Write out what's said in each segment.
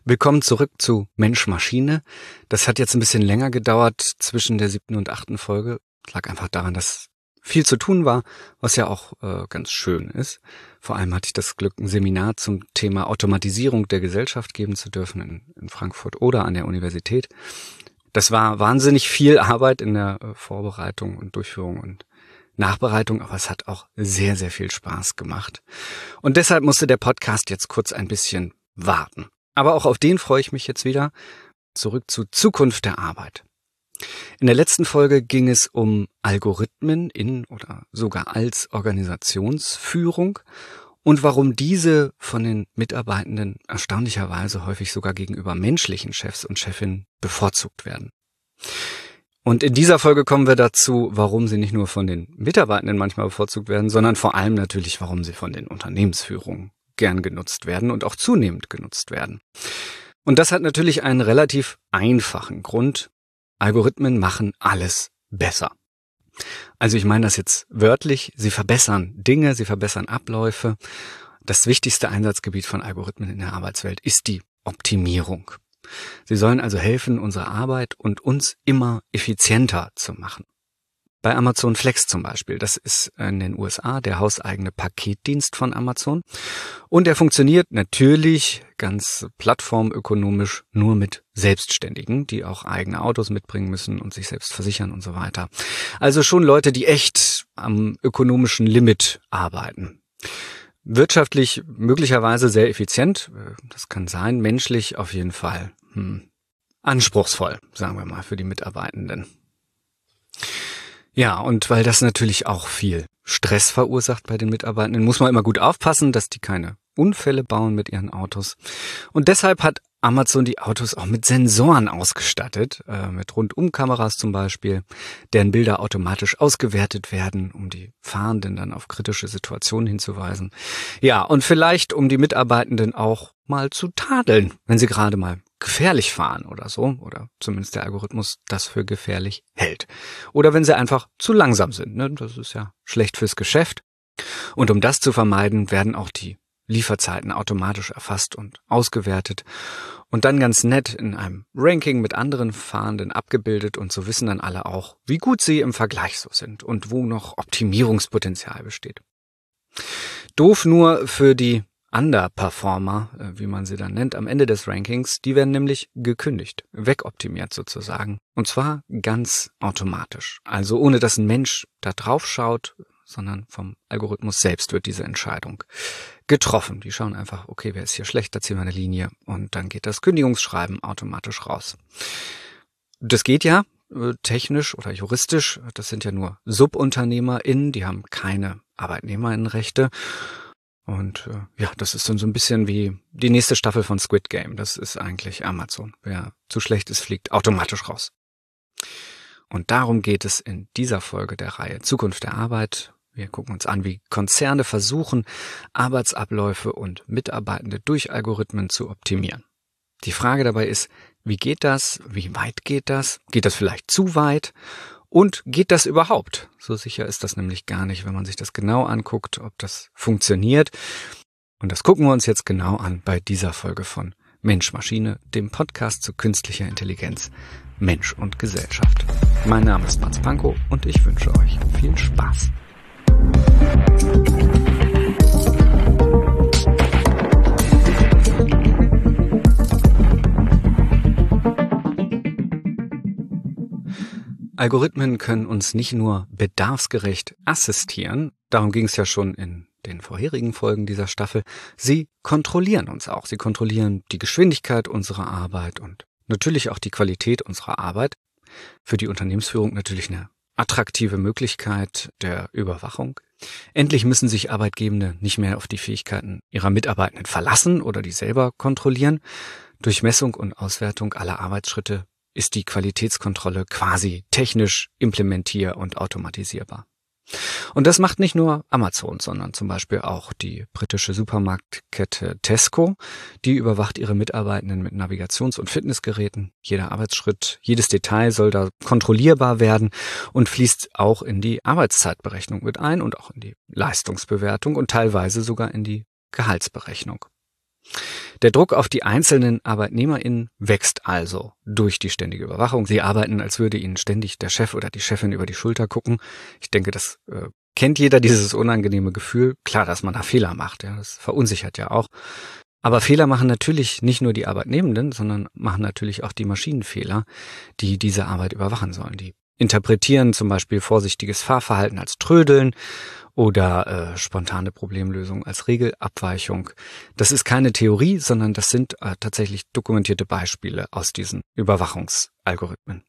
Willkommen zurück zu Mensch-Maschine. Das hat jetzt ein bisschen länger gedauert zwischen der 7. und 8. Folge. Das lag einfach daran, dass viel zu tun war, was ja auch ganz schön ist. Vor allem hatte ich das Glück, ein Seminar zum Thema Automatisierung der Gesellschaft geben zu dürfen in Frankfurt oder an der Universität. Das war wahnsinnig viel Arbeit in der Vorbereitung und Durchführung und Nachbereitung, aber es hat auch sehr, sehr viel Spaß gemacht. Und deshalb musste der Podcast jetzt kurz ein bisschen warten. Aber auch auf den freue ich mich jetzt wieder. Zurück zu Zukunft der Arbeit. In der letzten Folge ging es um Algorithmen in oder sogar als Organisationsführung und warum diese von den Mitarbeitenden erstaunlicherweise häufig sogar gegenüber menschlichen Chefs und Chefinnen bevorzugt werden. Und in dieser Folge kommen wir dazu, warum sie nicht nur von den Mitarbeitenden manchmal bevorzugt werden, sondern vor allem natürlich, warum sie von den Unternehmensführungen gern genutzt werden und auch zunehmend genutzt werden. Und das hat natürlich einen relativ einfachen Grund. Algorithmen machen alles besser. Also ich meine das jetzt wörtlich, sie verbessern Dinge, sie verbessern Abläufe. Das wichtigste Einsatzgebiet von Algorithmen in der Arbeitswelt ist die Optimierung. Sie sollen also helfen, unsere Arbeit und uns immer effizienter zu machen. Bei Amazon Flex zum Beispiel, das ist in den USA der hauseigene Paketdienst von Amazon und der funktioniert natürlich ganz plattformökonomisch nur mit Selbstständigen, die auch eigene Autos mitbringen müssen und sich selbst versichern und so weiter. Also schon Leute, die echt am ökonomischen Limit arbeiten. Wirtschaftlich möglicherweise sehr effizient, das kann sein, menschlich auf jeden Fall anspruchsvoll, sagen wir mal, für die Mitarbeitenden. Ja, und weil das natürlich auch viel Stress verursacht bei den Mitarbeitenden, muss man immer gut aufpassen, dass die keine Unfälle bauen mit ihren Autos. Und deshalb hat Amazon die Autos auch mit Sensoren ausgestattet, mit Rundumkameras zum Beispiel, deren Bilder automatisch ausgewertet werden, um die Fahrenden dann auf kritische Situationen hinzuweisen. Ja, und vielleicht um die Mitarbeitenden auch mal zu tadeln, wenn sie gerade mal gefährlich fahren oder so, oder zumindest der Algorithmus das für gefährlich hält. Oder wenn sie einfach zu langsam sind, ne? Das ist ja schlecht fürs Geschäft. Und um das zu vermeiden, werden auch die Lieferzeiten automatisch erfasst und ausgewertet und dann ganz nett in einem Ranking mit anderen Fahrenden abgebildet und so wissen dann alle auch, wie gut sie im Vergleich so sind und wo noch Optimierungspotenzial besteht. Doof nur für die Underperformer, wie man sie dann nennt, am Ende des Rankings, die werden nämlich gekündigt, wegoptimiert sozusagen. Und zwar ganz automatisch. Also ohne dass ein Mensch da drauf schaut, sondern vom Algorithmus selbst wird diese Entscheidung getroffen. Die schauen einfach, okay, wer ist hier schlecht, da ziehen wir eine Linie und dann geht das Kündigungsschreiben automatisch raus. Das geht ja technisch oder juristisch, das sind ja nur SubunternehmerInnen, die haben keine ArbeitnehmerInnenrechte. Und ja, das ist dann so ein bisschen wie die nächste Staffel von Squid Game. Das ist eigentlich Amazon. Wer zu schlecht ist, fliegt automatisch raus. Und darum geht es in dieser Folge der Reihe Zukunft der Arbeit. Wir gucken uns an, wie Konzerne versuchen, Arbeitsabläufe und Mitarbeitende durch Algorithmen zu optimieren. Die Frage dabei ist, wie geht das? Wie weit geht das? Geht das vielleicht zu weit? Und geht das überhaupt? So sicher ist das nämlich gar nicht, wenn man sich das genau anguckt, ob das funktioniert. Und das gucken wir uns jetzt genau an bei dieser Folge von Mensch-Maschine, dem Podcast zu künstlicher Intelligenz, Mensch und Gesellschaft. Mein Name ist Mats Pankow und ich wünsche euch viel Spaß. Algorithmen können uns nicht nur bedarfsgerecht assistieren, darum ging es ja schon in den vorherigen Folgen dieser Staffel, sie kontrollieren uns auch. Sie kontrollieren die Geschwindigkeit unserer Arbeit und natürlich auch die Qualität unserer Arbeit. Für die Unternehmensführung natürlich eine attraktive Möglichkeit der Überwachung. Endlich müssen sich Arbeitgebende nicht mehr auf die Fähigkeiten ihrer Mitarbeitenden verlassen oder die selber kontrollieren. Durch Messung und Auswertung aller Arbeitsschritte ist die Qualitätskontrolle quasi technisch implementier- und automatisierbar. Und das macht nicht nur Amazon, sondern zum Beispiel auch die britische Supermarktkette Tesco. Die überwacht ihre Mitarbeitenden mit Navigations- und Fitnessgeräten. Jeder Arbeitsschritt, jedes Detail soll da kontrollierbar werden und fließt auch in die Arbeitszeitberechnung mit ein und auch in die Leistungsbewertung und teilweise sogar in die Gehaltsberechnung. Der Druck auf die einzelnen ArbeitnehmerInnen wächst also durch die ständige Überwachung. Sie arbeiten, als würde ihnen ständig der Chef oder die Chefin über die Schulter gucken. Ich denke, das kennt jeder, dieses unangenehme Gefühl. Klar, dass man da Fehler macht, ja, das verunsichert ja auch. Aber Fehler machen natürlich nicht nur die Arbeitnehmenden, sondern machen natürlich auch die Maschinenfehler, die diese Arbeit überwachen sollen. Die interpretieren zum Beispiel vorsichtiges Fahrverhalten als Trödeln oder spontane Problemlösung als Regelabweichung. Das ist keine Theorie, sondern das sind tatsächlich dokumentierte Beispiele aus diesen Überwachungsalgorithmen.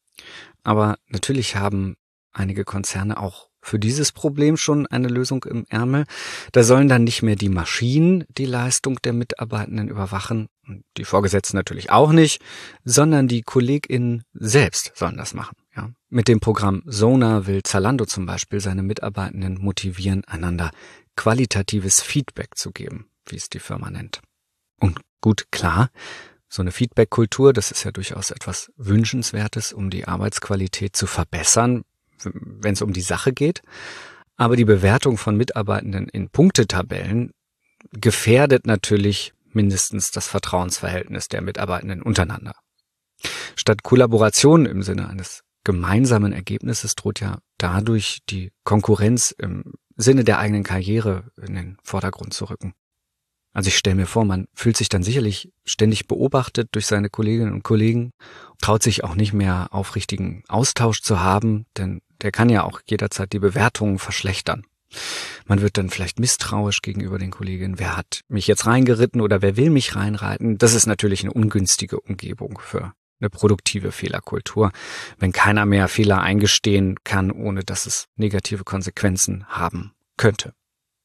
Aber natürlich haben einige Konzerne auch für dieses Problem schon eine Lösung im Ärmel. Da sollen dann nicht mehr die Maschinen die Leistung der Mitarbeitenden überwachen, die Vorgesetzten natürlich auch nicht, sondern die KollegInnen selbst sollen das machen. Ja. Mit dem Programm Sonar will Zalando zum Beispiel seine Mitarbeitenden motivieren, einander qualitatives Feedback zu geben, wie es die Firma nennt. Und gut, klar, so eine Feedback-Kultur, das ist ja durchaus etwas Wünschenswertes, um die Arbeitsqualität zu verbessern, wenn es um die Sache geht. Aber die Bewertung von Mitarbeitenden in Punktetabellen gefährdet natürlich mindestens das Vertrauensverhältnis der Mitarbeitenden untereinander. Statt Kollaboration im Sinne eines gemeinsamen Ergebnisses droht ja dadurch die Konkurrenz im Sinne der eigenen Karriere in den Vordergrund zu rücken. Also ich stelle mir vor, man fühlt sich dann sicherlich ständig beobachtet durch seine Kolleginnen und Kollegen, traut sich auch nicht mehr aufrichtigen Austausch zu haben, denn der kann ja auch jederzeit die Bewertungen verschlechtern. Man wird dann vielleicht misstrauisch gegenüber den Kolleginnen. Wer hat mich jetzt reingeritten oder wer will mich reinreiten? Das ist natürlich eine ungünstige Umgebung für eine produktive Fehlerkultur, wenn keiner mehr Fehler eingestehen kann, ohne dass es negative Konsequenzen haben könnte.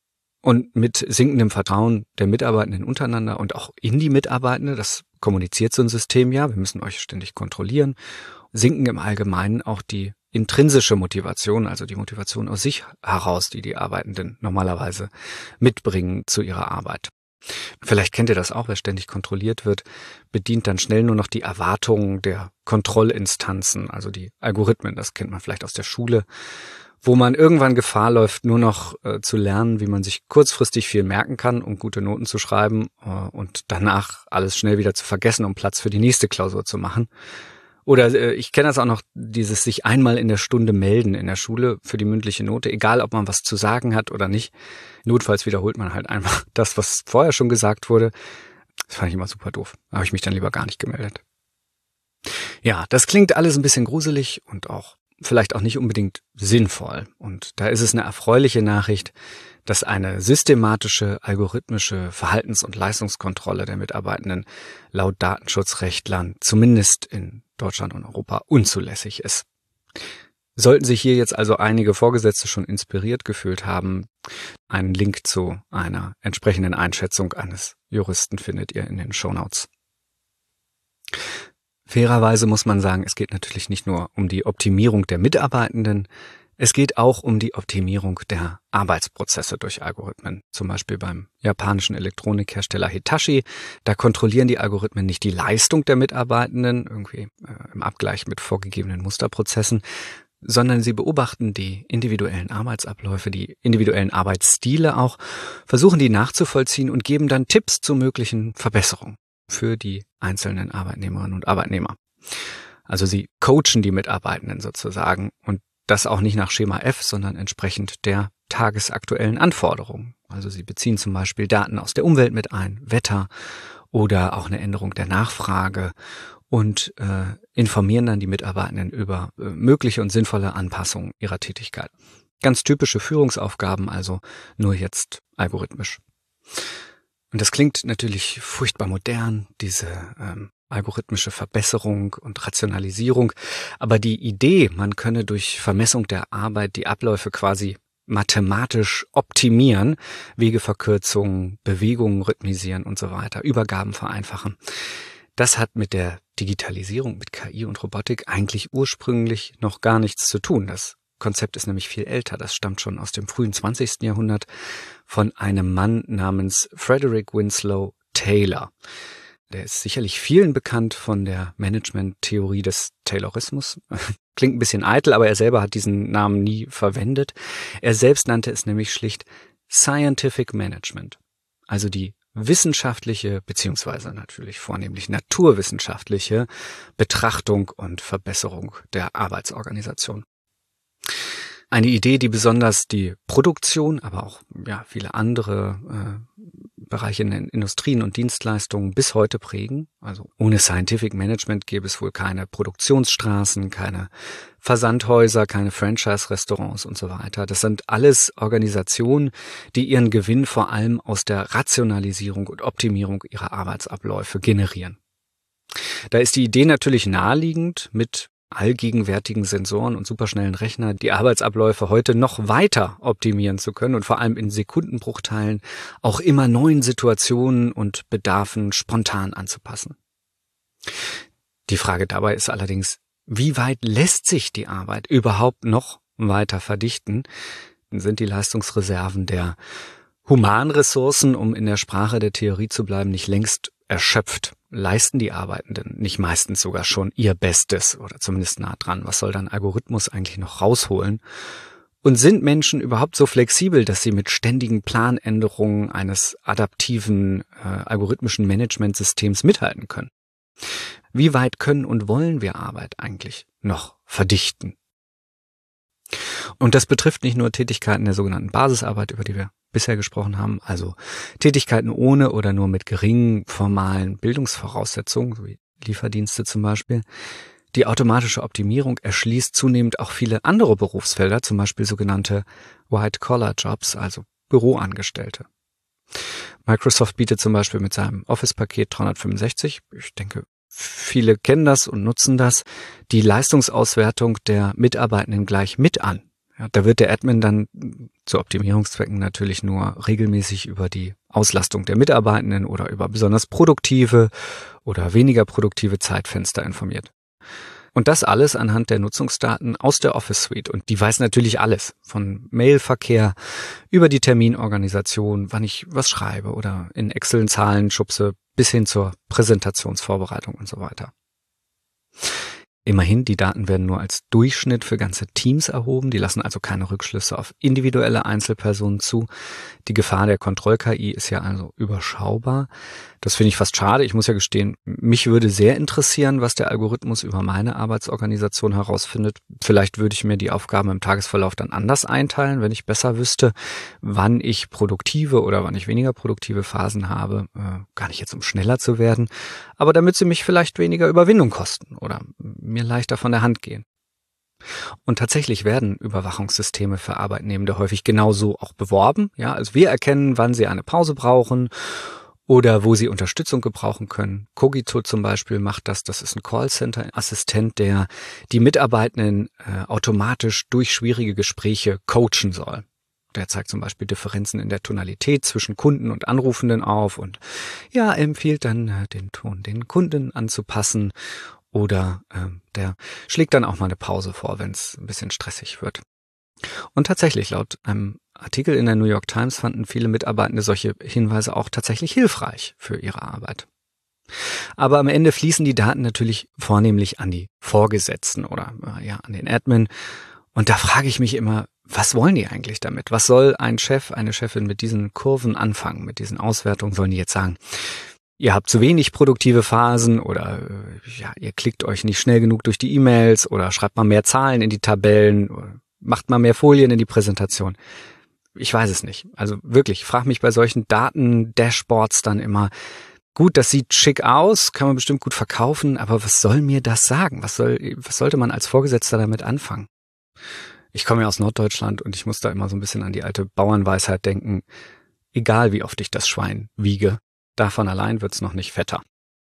Und mit sinkendem Vertrauen der Mitarbeitenden untereinander und auch in die Mitarbeitende, das kommuniziert so ein System ja, wir müssen euch ständig kontrollieren, sinken im Allgemeinen auch die intrinsische Motivation, also die Motivation aus sich heraus, die die Arbeitenden normalerweise mitbringen zu ihrer Arbeit. Vielleicht kennt ihr das auch, wer ständig kontrolliert wird, bedient dann schnell nur noch die Erwartungen der Kontrollinstanzen, also die Algorithmen, das kennt man vielleicht aus der Schule, wo man irgendwann Gefahr läuft, nur noch zu lernen, wie man sich kurzfristig viel merken kann, um gute Noten zu schreiben und danach alles schnell wieder zu vergessen, um Platz für die nächste Klausur zu machen. Oder ich kenne das auch noch, dieses sich einmal in der Stunde melden in der Schule für die mündliche Note, egal ob man was zu sagen hat oder nicht. Notfalls wiederholt man halt einfach das, was vorher schon gesagt wurde. Das fand ich immer super doof. Da habe ich mich dann lieber gar nicht gemeldet. Ja, das klingt alles ein bisschen gruselig und auch vielleicht auch nicht unbedingt sinnvoll. Und da ist es eine erfreuliche Nachricht, dass eine systematische, algorithmische Verhaltens- und Leistungskontrolle der Mitarbeitenden laut Datenschutzrechtlern zumindest in Deutschland und Europa unzulässig ist. Sollten sich hier jetzt also einige Vorgesetzte schon inspiriert gefühlt haben, einen Link zu einer entsprechenden Einschätzung eines Juristen findet ihr in den Shownotes. Fairerweise muss man sagen, es geht natürlich nicht nur um die Optimierung der Mitarbeitenden, es geht auch um die Optimierung der Arbeitsprozesse durch Algorithmen. Zum Beispiel beim japanischen Elektronikhersteller Hitachi. Da kontrollieren die Algorithmen nicht die Leistung der Mitarbeitenden, irgendwie im Abgleich mit vorgegebenen Musterprozessen, sondern sie beobachten die individuellen Arbeitsabläufe, die individuellen Arbeitsstile auch, versuchen die nachzuvollziehen und geben dann Tipps zu möglichen Verbesserungen für die einzelnen Arbeitnehmerinnen und Arbeitnehmer. Also sie coachen die Mitarbeitenden sozusagen und das auch nicht nach Schema F, sondern entsprechend der tagesaktuellen Anforderungen. Also sie beziehen zum Beispiel Daten aus der Umwelt mit ein, Wetter oder auch eine Änderung der Nachfrage und informieren dann die Mitarbeitenden über mögliche und sinnvolle Anpassungen ihrer Tätigkeit. Ganz typische Führungsaufgaben, also nur jetzt algorithmisch. Und das klingt natürlich furchtbar modern, diese algorithmische Verbesserung und Rationalisierung. Aber die Idee, man könne durch Vermessung der Arbeit die Abläufe quasi mathematisch optimieren, Wegeverkürzungen, Bewegungen rhythmisieren und so weiter, Übergaben vereinfachen, das hat mit der Digitalisierung, mit KI und Robotik eigentlich ursprünglich noch gar nichts zu tun. Das Konzept ist nämlich viel älter. Das stammt schon aus dem frühen 20. Jahrhundert von einem Mann namens Frederick Winslow Taylor. Der ist sicherlich vielen bekannt von der Management-Theorie des Taylorismus. Klingt ein bisschen eitel, aber er selber hat diesen Namen nie verwendet. Er selbst nannte es nämlich schlicht Scientific Management, also die wissenschaftliche beziehungsweise natürlich vornehmlich naturwissenschaftliche Betrachtung und Verbesserung der Arbeitsorganisation. Eine Idee, die besonders die Produktion, aber auch viele andere Bereiche in den Industrien und Dienstleistungen bis heute prägen. Also ohne Scientific Management gäbe es wohl keine Produktionsstraßen, keine Versandhäuser, keine Franchise-Restaurants und so weiter. Das sind alles Organisationen, die ihren Gewinn vor allem aus der Rationalisierung und Optimierung ihrer Arbeitsabläufe generieren. Da ist die Idee natürlich naheliegend, mit allgegenwärtigen Sensoren und superschnellen Rechner die Arbeitsabläufe heute noch weiter optimieren zu können und vor allem in Sekundenbruchteilen auch immer neuen Situationen und Bedarfen spontan anzupassen. Die Frage dabei ist allerdings, wie weit lässt sich die Arbeit überhaupt noch weiter verdichten? Sind die Leistungsreserven der Humanressourcen, um in der Sprache der Theorie zu bleiben, nicht längst erschöpft? Leisten die Arbeitenden nicht meistens sogar schon ihr Bestes oder zumindest nah dran? Was soll dann Algorithmus eigentlich noch rausholen? Und sind Menschen überhaupt so flexibel, dass sie mit ständigen Planänderungen eines adaptiven algorithmischen Managementsystems mithalten können? Wie weit können und wollen wir Arbeit eigentlich noch verdichten? Und das betrifft nicht nur Tätigkeiten der sogenannten Basisarbeit, über die wir bisher gesprochen haben, also Tätigkeiten ohne oder nur mit geringen formalen Bildungsvoraussetzungen, so wie Lieferdienste zum Beispiel. Die automatische Optimierung erschließt zunehmend auch viele andere Berufsfelder, zum Beispiel sogenannte White-Collar-Jobs, also Büroangestellte. Microsoft bietet zum Beispiel mit seinem Office-Paket 365, ich denke, viele kennen das und nutzen das, die Leistungsauswertung der Mitarbeitenden gleich mit an. Ja, da wird der Admin dann zu Optimierungszwecken natürlich nur regelmäßig über die Auslastung der Mitarbeitenden oder über besonders produktive oder weniger produktive Zeitfenster informiert. Und das alles anhand der Nutzungsdaten aus der Office Suite. Und die weiß natürlich alles, von Mailverkehr über die Terminorganisation, wann ich was schreibe oder in Excel Zahlen schubse, bis hin zur Präsentationsvorbereitung und so weiter. Immerhin, die Daten werden nur als Durchschnitt für ganze Teams erhoben, die lassen also keine Rückschlüsse auf individuelle Einzelpersonen zu. Die Gefahr der Kontroll-KI ist ja also überschaubar. Das finde ich fast schade. Ich muss ja gestehen, mich würde sehr interessieren, was der Algorithmus über meine Arbeitsorganisation herausfindet. Vielleicht würde ich mir die Aufgaben im Tagesverlauf dann anders einteilen, wenn ich besser wüsste, wann ich produktive oder wann ich weniger produktive Phasen habe. Gar nicht jetzt, um schneller zu werden, aber damit sie mich vielleicht weniger Überwindung kosten oder mir leichter von der Hand gehen. Und tatsächlich werden Überwachungssysteme für Arbeitnehmende häufig genauso auch beworben. Ja, also wir erkennen, wann sie eine Pause brauchen oder wo sie Unterstützung gebrauchen können. Cogito zum Beispiel macht das. Das ist ein Callcenter-Assistent, der die Mitarbeitenden automatisch durch schwierige Gespräche coachen soll. Der zeigt zum Beispiel Differenzen in der Tonalität zwischen Kunden und Anrufenden auf und empfiehlt dann den Ton den Kunden anzupassen. Oder der schlägt dann auch mal eine Pause vor, wenn es ein bisschen stressig wird. Und tatsächlich, laut einem Artikel in der New York Times fanden viele Mitarbeitende solche Hinweise auch tatsächlich hilfreich für ihre Arbeit. Aber am Ende fließen die Daten natürlich vornehmlich an die Vorgesetzten oder an den Admin. Und da frage ich mich immer, was wollen die eigentlich damit? Was soll ein Chef, eine Chefin mit diesen Kurven anfangen, mit diesen Auswertungen? Sollen die jetzt sagen, ihr habt zu wenig produktive Phasen oder ihr klickt euch nicht schnell genug durch die E-Mails oder schreibt mal mehr Zahlen in die Tabellen oder macht mal mehr Folien in die Präsentation. Ich weiß es nicht. Also wirklich, ich frage mich bei solchen Daten-Dashboards dann immer, gut, das sieht schick aus, kann man bestimmt gut verkaufen, aber was soll mir das sagen? Was sollte man als Vorgesetzter damit anfangen? Ich komme ja aus Norddeutschland und ich muss da immer so ein bisschen an die alte Bauernweisheit denken. Egal wie oft ich das Schwein wiege, davon allein wird's noch nicht fetter.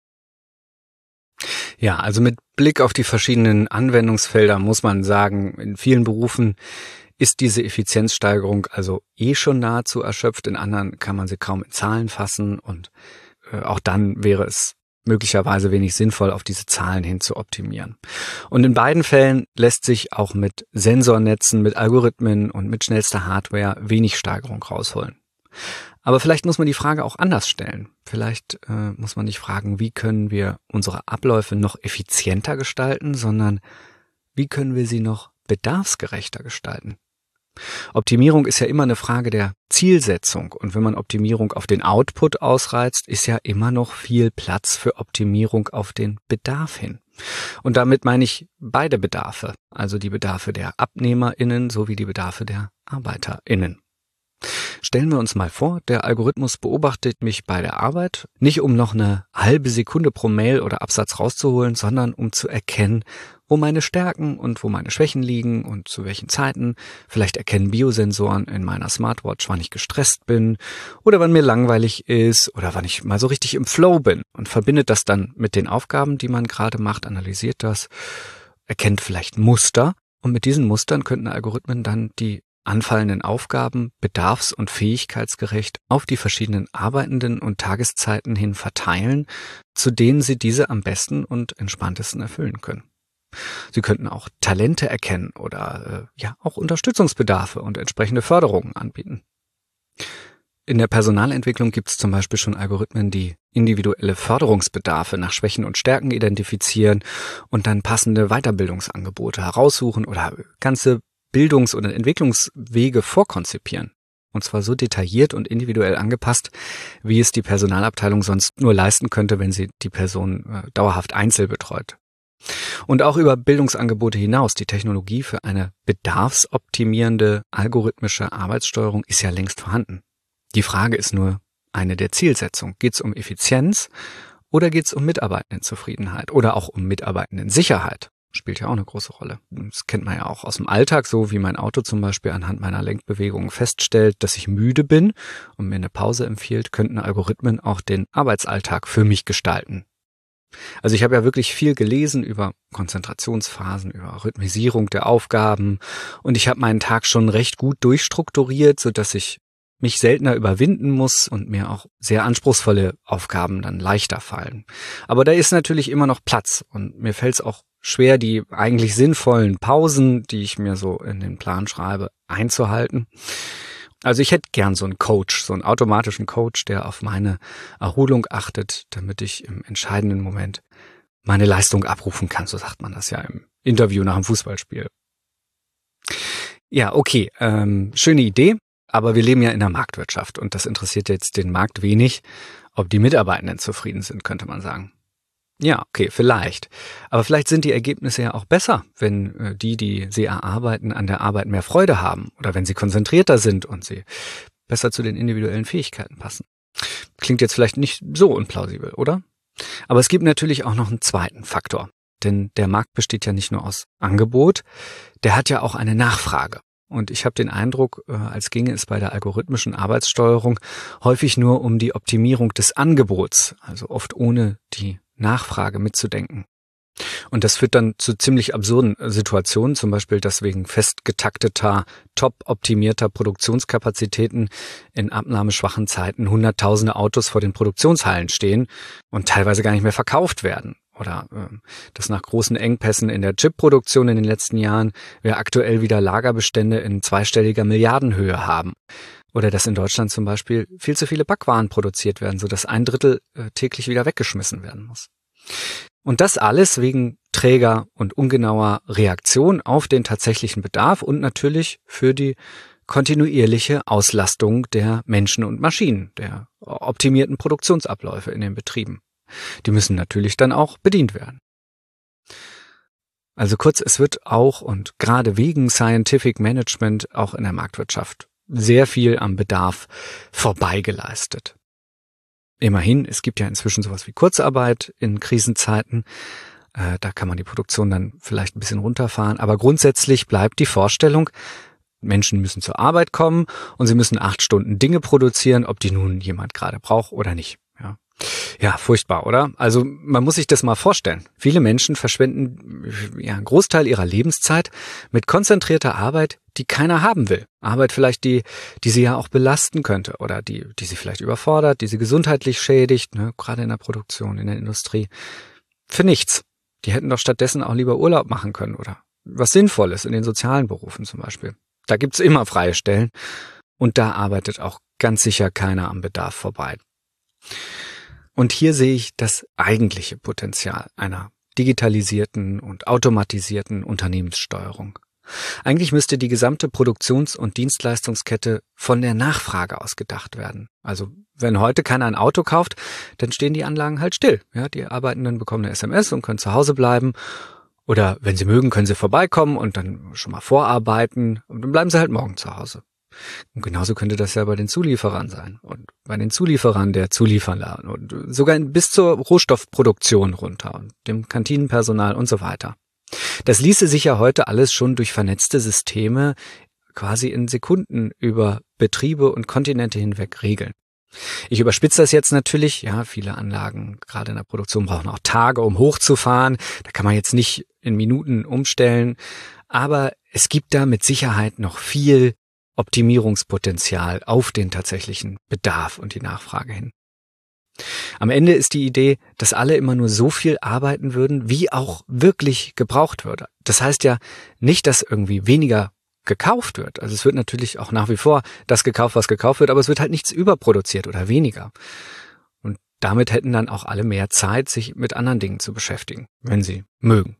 Ja, also mit Blick auf die verschiedenen Anwendungsfelder muss man sagen, in vielen Berufen ist diese Effizienzsteigerung also schon nahezu erschöpft. In anderen kann man sie kaum in Zahlen fassen und auch dann wäre es möglicherweise wenig sinnvoll, auf diese Zahlen hin zu optimieren. Und in beiden Fällen lässt sich auch mit Sensornetzen, mit Algorithmen und mit schnellster Hardware wenig Steigerung rausholen. Aber vielleicht muss man die Frage auch anders stellen. Vielleicht muss man nicht fragen, wie können wir unsere Abläufe noch effizienter gestalten, sondern wie können wir sie noch bedarfsgerechter gestalten? Optimierung ist ja immer eine Frage der Zielsetzung. Und wenn man Optimierung auf den Output ausreizt, ist ja immer noch viel Platz für Optimierung auf den Bedarf hin. Und damit meine ich beide Bedarfe, also die Bedarfe der AbnehmerInnen sowie die Bedarfe der ArbeiterInnen. Stellen wir uns mal vor, der Algorithmus beobachtet mich bei der Arbeit, nicht um noch eine halbe Sekunde pro Mail oder Absatz rauszuholen, sondern um zu erkennen, wo meine Stärken und wo meine Schwächen liegen und zu welchen Zeiten. Vielleicht erkennen Biosensoren in meiner Smartwatch, wann ich gestresst bin oder wann mir langweilig ist oder wann ich mal so richtig im Flow bin und verbindet das dann mit den Aufgaben, die man gerade macht, analysiert das, erkennt vielleicht Muster und mit diesen Mustern könnten Algorithmen dann die anfallenden Aufgaben bedarfs- und fähigkeitsgerecht auf die verschiedenen Arbeitenden und Tageszeiten hin verteilen, zu denen sie diese am besten und entspanntesten erfüllen können. Sie könnten auch Talente erkennen oder auch Unterstützungsbedarfe und entsprechende Förderungen anbieten. In der Personalentwicklung gibt es zum Beispiel schon Algorithmen, die individuelle Förderungsbedarfe nach Schwächen und Stärken identifizieren und dann passende Weiterbildungsangebote heraussuchen oder ganze Bildungs- oder Entwicklungswege vorkonzipieren. Und zwar so detailliert und individuell angepasst, wie es die Personalabteilung sonst nur leisten könnte, wenn sie die Person dauerhaft einzeln betreut. Und auch über Bildungsangebote hinaus, die Technologie für eine bedarfsoptimierende algorithmische Arbeitssteuerung ist ja längst vorhanden. Die Frage ist nur eine der Zielsetzung. Geht es um Effizienz oder geht es um Mitarbeitendenzufriedenheit oder auch um Mitarbeitendensicherheit? Spielt ja auch eine große Rolle. Das kennt man ja auch aus dem Alltag, so wie mein Auto zum Beispiel anhand meiner Lenkbewegungen feststellt, dass ich müde bin und mir eine Pause empfiehlt, könnten Algorithmen auch den Arbeitsalltag für mich gestalten. Also ich habe ja wirklich viel gelesen über Konzentrationsphasen, über Rhythmisierung der Aufgaben und ich habe meinen Tag schon recht gut durchstrukturiert, sodass ich mich seltener überwinden muss und mir auch sehr anspruchsvolle Aufgaben dann leichter fallen. Aber da ist natürlich immer noch Platz und mir fällt es auch schwer, die eigentlich sinnvollen Pausen, die ich mir so in den Plan schreibe, einzuhalten. Also ich hätte gern so einen Coach, so einen automatischen Coach, der auf meine Erholung achtet, damit ich im entscheidenden Moment meine Leistung abrufen kann. So sagt man das ja im Interview nach dem Fußballspiel. Ja, okay, schöne Idee. Aber wir leben ja in der Marktwirtschaft und das interessiert jetzt den Markt wenig, ob die Mitarbeitenden zufrieden sind, könnte man sagen. Ja, okay, vielleicht. Aber vielleicht sind die Ergebnisse ja auch besser, wenn die sie erarbeiten, an der Arbeit mehr Freude haben oder wenn sie konzentrierter sind und sie besser zu den individuellen Fähigkeiten passen. Klingt jetzt vielleicht nicht so unplausibel, oder? Aber es gibt natürlich auch noch einen zweiten Faktor. Denn der Markt besteht ja nicht nur aus Angebot, der hat ja auch eine Nachfrage. Und ich habe den Eindruck, als ginge es bei der algorithmischen Arbeitssteuerung häufig nur um die Optimierung des Angebots, also oft ohne die Nachfrage mitzudenken. Und das führt dann zu ziemlich absurden Situationen, zum Beispiel, dass wegen festgetakteter, top-optimierter Produktionskapazitäten in abnahmeschwachen Zeiten hunderttausende Autos vor den Produktionshallen stehen und teilweise gar nicht mehr verkauft werden. Oder dass nach großen Engpässen in der Chipproduktion in den letzten Jahren wir aktuell wieder Lagerbestände in zweistelliger Milliardenhöhe haben. Oder dass in Deutschland zum Beispiel viel zu viele Backwaren produziert werden, sodass 1/3 täglich wieder weggeschmissen werden muss. Und das alles wegen träger und ungenauer Reaktion auf den tatsächlichen Bedarf und natürlich für die kontinuierliche Auslastung der Menschen und Maschinen, der optimierten Produktionsabläufe in den Betrieben. Die müssen natürlich dann auch bedient werden. Also kurz, es wird auch und gerade wegen Scientific Management auch in der Marktwirtschaft sehr viel am Bedarf vorbeigeleistet. Immerhin, es gibt ja inzwischen sowas wie Kurzarbeit in Krisenzeiten. Da kann man die Produktion dann vielleicht ein bisschen runterfahren. Aber grundsätzlich bleibt die Vorstellung, Menschen müssen zur Arbeit kommen und sie müssen 8 Stunden Dinge produzieren, ob die nun jemand gerade braucht oder nicht. Ja, furchtbar, oder? Also man muss sich das mal vorstellen. Viele Menschen verschwenden einen Großteil ihrer Lebenszeit mit konzentrierter Arbeit, die keiner haben will. Arbeit vielleicht, die sie ja auch belasten könnte oder die sie vielleicht überfordert, die sie gesundheitlich schädigt, ne? Gerade in der Produktion, in der Industrie. Für nichts. Die hätten doch stattdessen auch lieber Urlaub machen können oder was Sinnvolles in den sozialen Berufen zum Beispiel. Da gibt's immer freie Stellen und da arbeitet auch ganz sicher keiner am Bedarf vorbei. Und hier sehe ich das eigentliche Potenzial einer digitalisierten und automatisierten Unternehmenssteuerung. Eigentlich müsste die gesamte Produktions- und Dienstleistungskette von der Nachfrage aus gedacht werden. Also wenn heute keiner ein Auto kauft, dann stehen die Anlagen halt still. Ja, die Arbeitenden bekommen eine SMS und können zu Hause bleiben. Oder wenn sie mögen, können sie vorbeikommen und dann schon mal vorarbeiten. Und dann bleiben sie halt morgen zu Hause. Und genauso könnte das ja bei den Zulieferern sein. Und bei den Zulieferern der Zulieferer und sogar bis zur Rohstoffproduktion runter und dem Kantinenpersonal und so weiter. Das ließe sich ja heute alles schon durch vernetzte Systeme quasi in Sekunden über Betriebe und Kontinente hinweg regeln. Ich überspitze das jetzt natürlich. Ja, viele Anlagen, gerade in der Produktion, brauchen auch Tage, um hochzufahren. Da kann man jetzt nicht in Minuten umstellen. Aber es gibt da mit Sicherheit noch viel Optimierungspotenzial auf den tatsächlichen Bedarf und die Nachfrage hin. Am Ende ist die Idee, dass alle immer nur so viel arbeiten würden, wie auch wirklich gebraucht würde. Das heißt ja nicht, dass irgendwie weniger gekauft wird. Also es wird natürlich auch nach wie vor das gekauft, was gekauft wird, aber es wird halt nichts überproduziert oder weniger. Und damit hätten dann auch alle mehr Zeit, sich mit anderen Dingen zu beschäftigen, wenn sie mögen.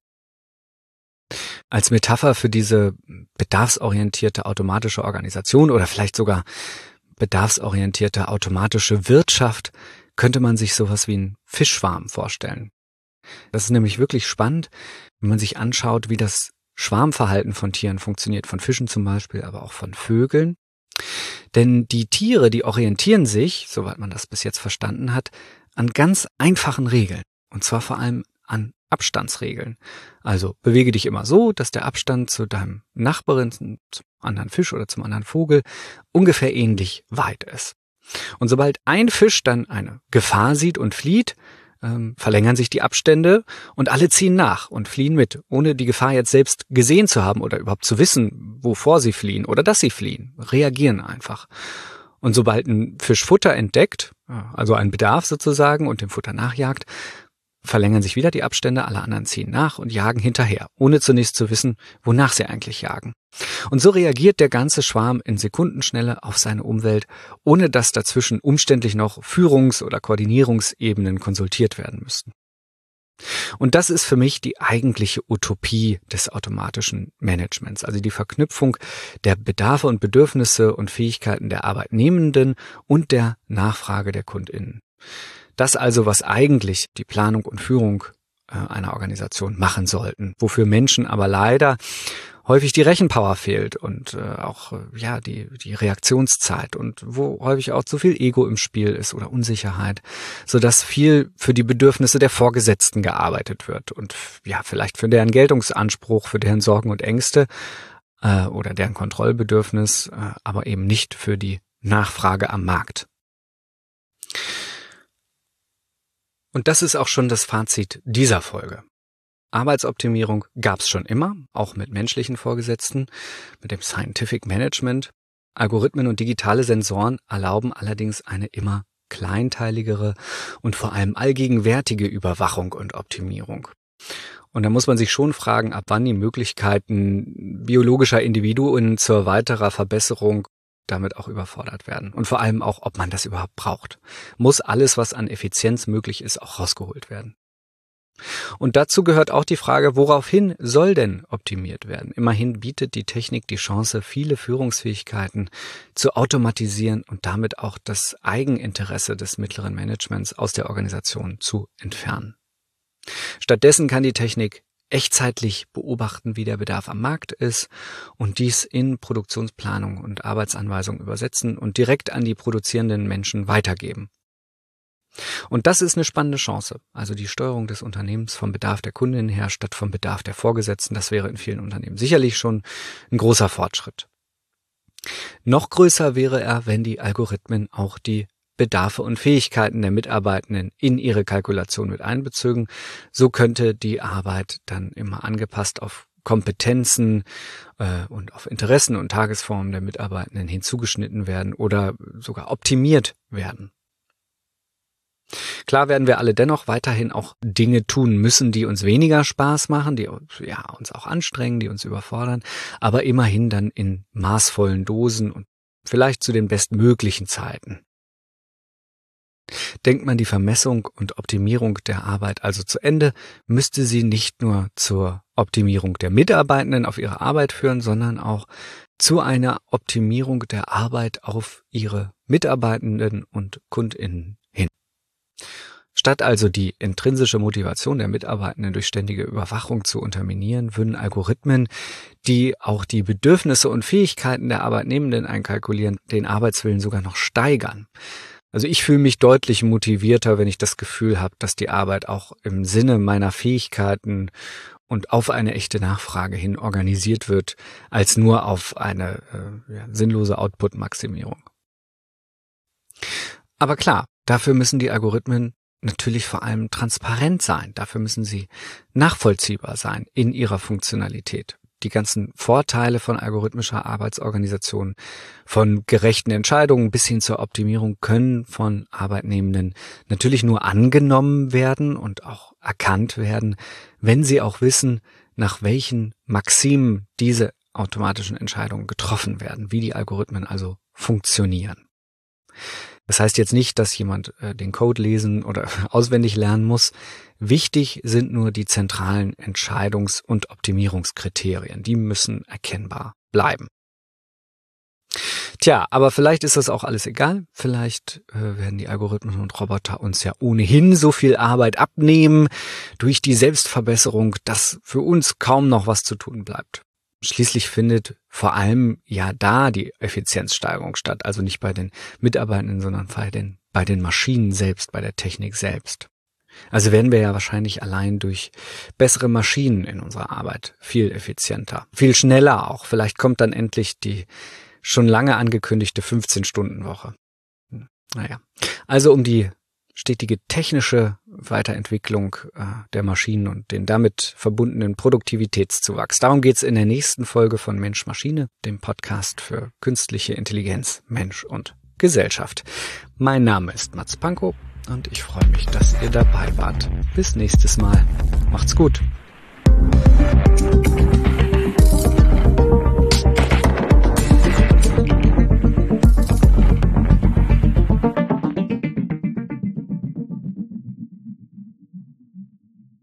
Als Metapher für diese bedarfsorientierte automatische Organisation oder vielleicht sogar bedarfsorientierte automatische Wirtschaft könnte man sich sowas wie einen Fischschwarm vorstellen. Das ist nämlich wirklich spannend, wenn man sich anschaut, wie das Schwarmverhalten von Tieren funktioniert, von Fischen zum Beispiel, aber auch von Vögeln. Denn die Tiere, die orientieren sich, soweit man das bis jetzt verstanden hat, an ganz einfachen Regeln. Und zwar vor allem an Abstandsregeln. Also bewege dich immer so, dass der Abstand zu deinem Nachbarin, zum anderen Fisch oder zum anderen Vogel ungefähr ähnlich weit ist. Und sobald ein Fisch dann eine Gefahr sieht und flieht, verlängern sich die Abstände und alle ziehen nach und fliehen mit, ohne die Gefahr jetzt selbst gesehen zu haben oder überhaupt zu wissen, wovor sie fliehen oder dass sie fliehen. Reagieren einfach. Und sobald ein Fisch Futter entdeckt, also einen Bedarf sozusagen und dem Futter nachjagt, verlängern sich wieder die Abstände, alle anderen ziehen nach und jagen hinterher, ohne zunächst zu wissen, wonach sie eigentlich jagen. Und so reagiert der ganze Schwarm in Sekundenschnelle auf seine Umwelt, ohne dass dazwischen umständlich noch Führungs- oder Koordinierungsebenen konsultiert werden müssten. Und das ist für mich die eigentliche Utopie des automatischen Managements, also die Verknüpfung der Bedarfe und Bedürfnisse und Fähigkeiten der Arbeitnehmenden und der Nachfrage der KundInnen. Das also, was eigentlich die Planung und Führung einer Organisation machen sollten, wofür Menschen aber leider häufig die Rechenpower fehlt und auch die Reaktionszeit und wo häufig auch zu viel Ego im Spiel ist oder Unsicherheit, sodass viel für die Bedürfnisse der Vorgesetzten gearbeitet wird und ja vielleicht für deren Geltungsanspruch, für deren Sorgen und Ängste oder deren Kontrollbedürfnis, aber eben nicht für die Nachfrage am Markt. Und das ist auch schon das Fazit dieser Folge. Arbeitsoptimierung gab es schon immer, auch mit menschlichen Vorgesetzten, mit dem Scientific Management. Algorithmen und digitale Sensoren erlauben allerdings eine immer kleinteiligere und vor allem allgegenwärtige Überwachung und Optimierung. Und da muss man sich schon fragen, ab wann die Möglichkeiten biologischer Individuen zur weiterer Verbesserung damit auch überfordert werden. Und vor allem auch, ob man das überhaupt braucht. Muss alles, was an Effizienz möglich ist, auch rausgeholt werden. Und dazu gehört auch die Frage, woraufhin soll denn optimiert werden? Immerhin bietet die Technik die Chance, viele Führungsfähigkeiten zu automatisieren und damit auch das Eigeninteresse des mittleren Managements aus der Organisation zu entfernen. Stattdessen kann die Technik echtzeitlich beobachten, wie der Bedarf am Markt ist und dies in Produktionsplanung und Arbeitsanweisung übersetzen und direkt an die produzierenden Menschen weitergeben. Und das ist eine spannende Chance. Also die Steuerung des Unternehmens vom Bedarf der Kundin her statt vom Bedarf der Vorgesetzten, das wäre in vielen Unternehmen sicherlich schon ein großer Fortschritt. Noch größer wäre er, wenn die Algorithmen auch die Bedarfe und Fähigkeiten der Mitarbeitenden in ihre Kalkulation mit einbezogen. So könnte die Arbeit dann immer angepasst auf Kompetenzen und auf Interessen und Tagesformen der Mitarbeitenden hinzugeschnitten werden oder sogar optimiert werden. Klar werden wir alle dennoch weiterhin auch Dinge tun müssen, die uns weniger Spaß machen, die uns auch anstrengen, die uns überfordern, aber immerhin dann in maßvollen Dosen und vielleicht zu den bestmöglichen Zeiten. Denkt man die Vermessung und Optimierung der Arbeit also zu Ende, müsste sie nicht nur zur Optimierung der Mitarbeitenden auf ihre Arbeit führen, sondern auch zu einer Optimierung der Arbeit auf ihre Mitarbeitenden und KundInnen hin. Statt also die intrinsische Motivation der Mitarbeitenden durch ständige Überwachung zu unterminieren, würden Algorithmen, die auch die Bedürfnisse und Fähigkeiten der Arbeitnehmenden einkalkulieren, den Arbeitswillen sogar noch steigern. Also ich fühle mich deutlich motivierter, wenn ich das Gefühl habe, dass die Arbeit auch im Sinne meiner Fähigkeiten und auf eine echte Nachfrage hin organisiert wird, als nur auf eine sinnlose Output-Maximierung. Aber klar, dafür müssen die Algorithmen natürlich vor allem transparent sein. Dafür müssen sie nachvollziehbar sein in ihrer Funktionalität. Die ganzen Vorteile von algorithmischer Arbeitsorganisation, von gerechten Entscheidungen bis hin zur Optimierung können von Arbeitnehmenden natürlich nur angenommen werden und auch erkannt werden, wenn sie auch wissen, nach welchen Maximen diese automatischen Entscheidungen getroffen werden, wie die Algorithmen also funktionieren. Das heißt jetzt nicht, dass jemand den Code lesen oder auswendig lernen muss. Wichtig sind nur die zentralen Entscheidungs- und Optimierungskriterien. Die müssen erkennbar bleiben. Tja, aber vielleicht ist das auch alles egal. Vielleicht werden die Algorithmen und Roboter uns ja ohnehin so viel Arbeit abnehmen durch die Selbstverbesserung, dass für uns kaum noch was zu tun bleibt. Schließlich findet vor allem ja da die Effizienzsteigerung statt, also nicht bei den Mitarbeitenden, sondern bei den Maschinen selbst, bei der Technik selbst. Also werden wir ja wahrscheinlich allein durch bessere Maschinen in unserer Arbeit viel effizienter, viel schneller auch. Vielleicht kommt dann endlich die schon lange angekündigte 15-Stunden-Woche. Naja, also um die stetige technische Weiterentwicklung der Maschinen und den damit verbundenen Produktivitätszuwachs. Darum geht's in der nächsten Folge von Mensch-Maschine, dem Podcast für künstliche Intelligenz, Mensch und Gesellschaft. Mein Name ist Mats Pankow und ich freue mich, dass ihr dabei wart. Bis nächstes Mal. Macht's gut.